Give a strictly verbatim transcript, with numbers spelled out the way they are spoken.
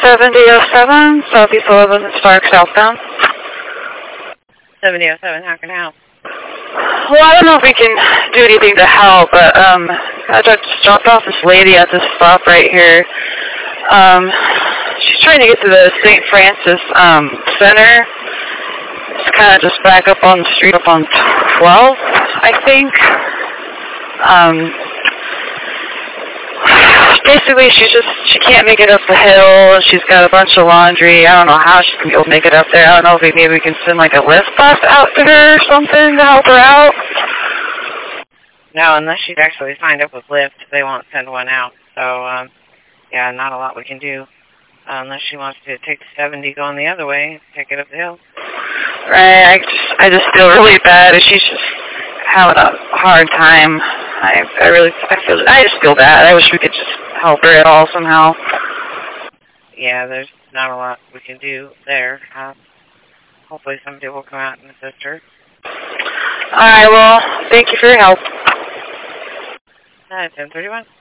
seventy oh seven, Southeast eleventh Stark southbound. seventy oh seven, how can I help? Well, I don't know if we can do anything to help, but um, I just dropped off this lady at this stop right here. Um, she's trying to get to the Saint Francis um, Center. It's kind of just back up on the street up on twelve, I think. Um, basically, she's just, she can't make it up the hill. She's got a bunch of laundry. I don't know how she's going to be able to make it up there. I don't know if we, maybe we can send like a lift bus out to her or something to help her out. No, unless she's actually signed up with Lyft, they won't send one out. So, um, yeah, not a lot we can do. Uh, unless she wants to take the seventy going the other way, take it up the hill. Right, I just, I just feel really bad. She's just having a hard time. I, I really, I feel, I just feel bad. I wish we could just help her at all somehow. Yeah, there's not a lot we can do there. Uh, hopefully somebody will come out and assist her. All right, well, thank you for your help. Uh, ten thirty-one.